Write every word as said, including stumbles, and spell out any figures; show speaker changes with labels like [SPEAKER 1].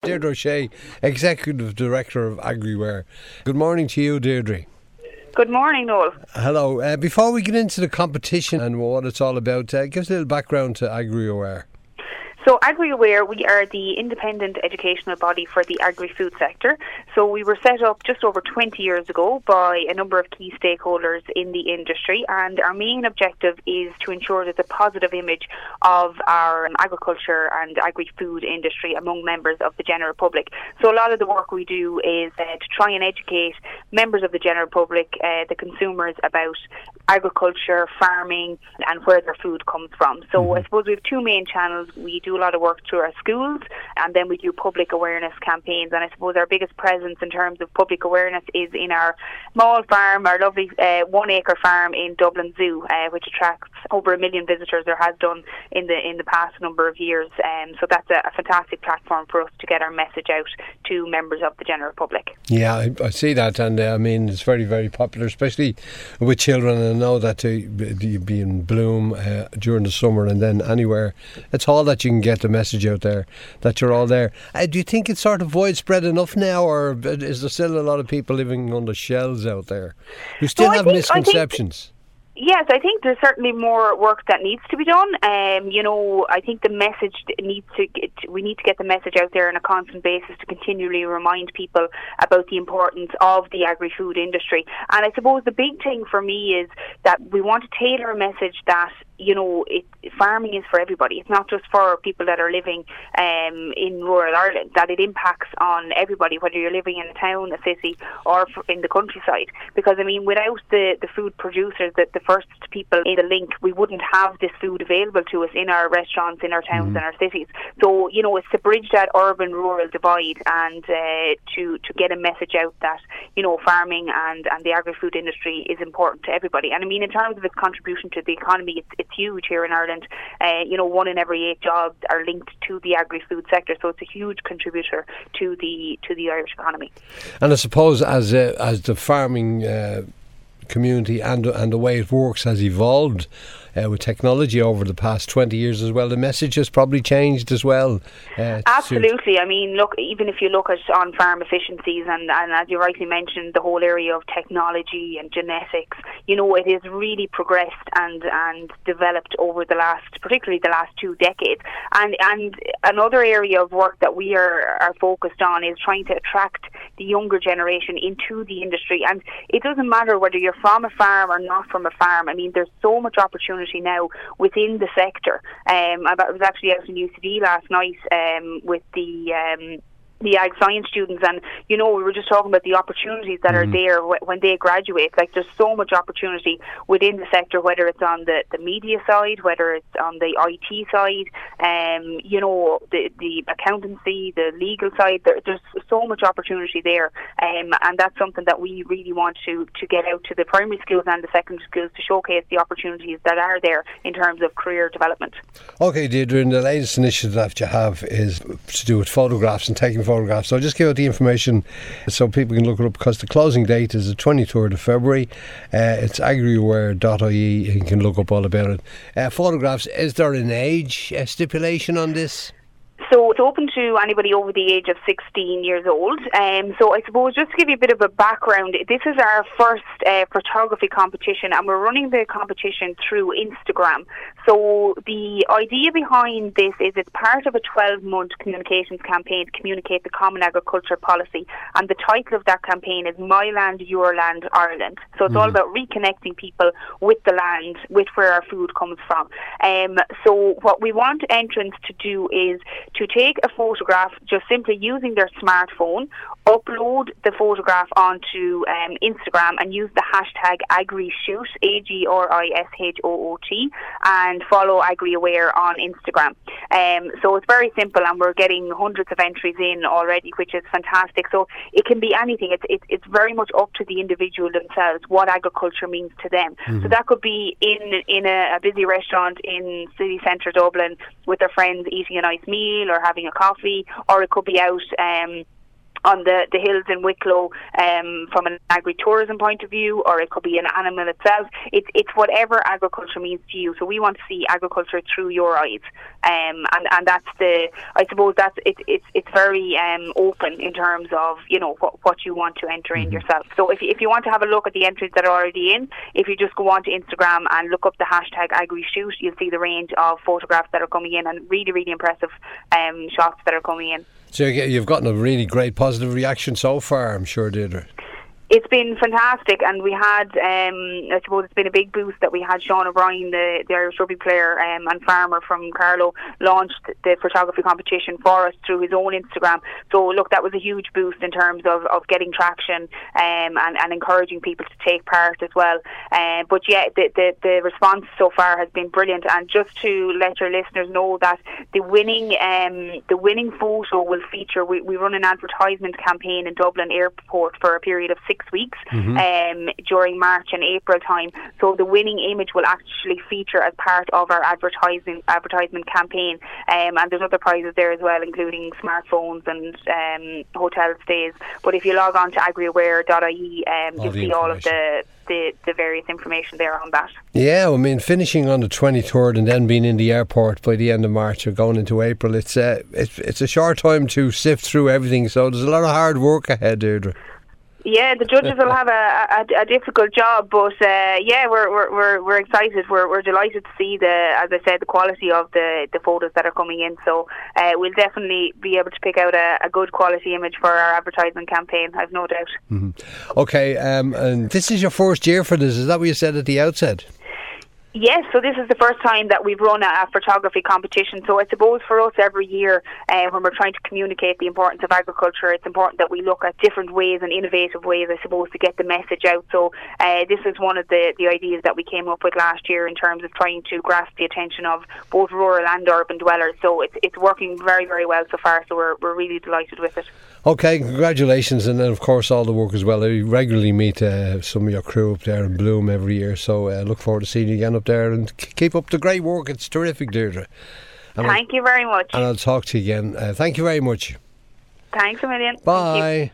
[SPEAKER 1] Deirdre O'Shea, Executive Director of AgriWare. Good morning to you, Deirdre.
[SPEAKER 2] Good morning, Noel.
[SPEAKER 1] Hello. Uh, before we get into the competition and what it's all about, uh, give us a little background to AgriWare.
[SPEAKER 2] So AgriWare, we are the independent educational body for the agri-food sector. So we were set up just over twenty years ago by a number of key stakeholders in the industry, and our main objective is to ensure there's a positive image of our agriculture and agri-food industry among members of the general public. So a lot of the work we do is uh, to try and educate members of the general public, uh, the consumers, about agriculture, farming, and where their food comes from. So mm-hmm. I suppose we have two main channels. We do a lot of work through our schools, and then we do public awareness campaigns. And I suppose our biggest presence in terms of public awareness is in our small farm, our lovely uh, one acre farm in Dublin Zoo, uh, which attracts over a million visitors, or has done in the in the past number of years. Um, so that's a, a fantastic platform for us to get our message out to members of the general public.
[SPEAKER 1] Yeah, I, I see that, and uh, I mean it's very, very popular, especially with children. And I know that to be in bloom uh, during the summer, and then anywhere, it's all that you can get the message out there that you're all there. Uh, do you think it's sort of widespread enough now, or is there still a lot of people living on the shelves out there who still
[SPEAKER 2] well,
[SPEAKER 1] have
[SPEAKER 2] think,
[SPEAKER 1] misconceptions?
[SPEAKER 2] Yes, I think there's certainly more work that needs to be done. Um, you know, I think the message needs to get, we need to get the message out there on a constant basis to continually remind people about the importance of the agri-food industry. And I suppose the big thing for me is that we want to tailor a message that, you know, it, farming is for everybody. It's not just for people that are living um, in rural Ireland, that it impacts on everybody, whether you're living in a town, a city, or in the countryside. Because, I mean, without the, the food producers, the, the first people in the link, we wouldn't have this food available to us in our restaurants, in our towns mm-hmm. and our cities. So, you know, it's to bridge that urban-rural divide and uh, to, to get a message out that, you know, farming and, and the agri-food industry is important to everybody. And, I mean, in terms of its contribution to the economy, it's, it's huge here in Ireland. Uh, you know, one in every eight jobs are linked to the agri-food sector, so it's a huge contributor to the to the Irish economy.
[SPEAKER 1] And I suppose as uh, as the farming uh, community and and the way it works has evolved uh, with technology over the past twenty years as well, the message has probably changed as well. Uh,
[SPEAKER 2] Absolutely. I mean, look, even if you look at on-farm efficiencies and, and as you rightly mentioned, the whole area of technology and genetics, you know, it has really progressed and, and developed over the last, particularly the last two decades. And and another area of work that we are, are focused on is trying to attract the younger generation into the industry. And it doesn't matter whether you're from a farm or not from a farm. I mean, there's so much opportunity now within the sector. Um, I was actually out in U C D last night um, with the um, the ag science students, and you know, we were just talking about the opportunities that mm-hmm. are there w- when they graduate. Like, there's so much opportunity within the sector, whether it's on the, the media side, whether it's on the I T side, um, you know, the the accountancy, the legal side. There, there's so much opportunity there, um, and that's something that we really want to to get out to the primary schools and the secondary schools to showcase the opportunities that are there in terms of career development.
[SPEAKER 1] Okay, Deirdre, and the latest initiative that you have is to do with photographs and taking photographs. So I'll just give out the information so people can look it up, because the closing date is the twenty-third of February. Uh, it's agriware dot I E. You can look up all about it. Uh, photographs, is there an age uh, stipulation on this?
[SPEAKER 2] So it's open to anybody over the age of sixteen years old. Um, so I suppose just to give you a bit of a background, this is our first uh, photography competition, and we're running the competition through Instagram. So the idea behind this is it's part of a twelve-month communications campaign to communicate the Common Agriculture Policy, and the title of that campaign is My Land, Your Land, Ireland. So it's mm-hmm. all about reconnecting people with the land, with where our food comes from. Um, so what we want entrants to do is to take a photograph just simply using their smartphone, upload the photograph onto um, Instagram and use the hashtag AgriShoot, A G R I S H O O T, and follow AgriAware on Instagram. Um, so it's very simple, and we're getting hundreds of entries in already, which is fantastic. So it can be anything. It's it's, it's very much up to the individual themselves what agriculture means to them. Mm-hmm. So that could be in in a, a busy restaurant in city centre Dublin with their friends eating a nice meal or having a coffee, or it could be out um, on the, the hills in Wicklow um, from an agri-tourism point of view, or it could be an animal itself. It's it's whatever agriculture means to you. So we want to see agriculture through your eyes, um, and and that's the I suppose that's it, it's it's very um, open in terms of you know what, what you want to enter in yourself. So if you, if you want to have a look at the entries that are already in, if you just go on to Instagram and look up the hashtag AgriShoot, you'll see the range of photographs that are coming in, and really really impressive um, shots that are coming in.
[SPEAKER 1] So you've gotten a really great positive reaction so far, I'm sure, Deirdre.
[SPEAKER 2] It's been fantastic, and we had, um, I suppose it's been a big boost that we had Sean O'Brien, the, the Irish rugby player um, and farmer from Carlow, launched the photography competition for us through his own Instagram. So look, that was a huge boost in terms of, of getting traction um, and, and encouraging people to take part as well. Uh, but yeah, the, the, the response so far has been brilliant, and just to let your listeners know that the winning um, the winning photo will feature, we, we run an advertisement campaign in Dublin Airport for a period of six weeks mm-hmm. um, during March and April time. So the winning image will actually feature as part of our advertising advertisement campaign, um, and there's other prizes there as well, including smartphones and um, hotel stays. But if you log on to agriaware dot I E, um, you'll see all of the The, the various information there on that.
[SPEAKER 1] Yeah, I mean, finishing on the twenty-third and then being in the airport by the end of March or going into April, it's uh, it's, it's a short time to sift through everything, so there's a lot of hard work ahead, Deirdre.
[SPEAKER 2] Yeah, the judges will have a, a, a difficult job, but uh, yeah, we're we're we're we're excited. We're we're delighted to see the, as I said, the quality of the, the photos that are coming in. So uh, we'll definitely be able to pick out a, a good quality image for our advertisement campaign, I've no doubt.
[SPEAKER 1] Mm-hmm. Okay, um, and this is your first year for this. Is that what you said at the outset?
[SPEAKER 2] Yes, so this is the first time that we've run a, a photography competition. So I suppose for us every year, uh, when we're trying to communicate the importance of agriculture, it's important that we look at different ways and innovative ways, I suppose, to get the message out. So uh, this is one of the, the ideas that we came up with last year in terms of trying to grasp the attention of both rural and urban dwellers. So it's it's working very, very well so far. So we're we're really delighted with it.
[SPEAKER 1] Okay, congratulations, and then of course all the work as well. I regularly meet uh, some of your crew up there in Bloom every year, so I uh, look forward to seeing you again up there, and keep up the great work. It's terrific, Deirdre. And
[SPEAKER 2] Thank
[SPEAKER 1] I'll,
[SPEAKER 2] you very much.
[SPEAKER 1] And I'll talk to you again. Uh, thank you very much.
[SPEAKER 2] Thanks a million.
[SPEAKER 1] Bye.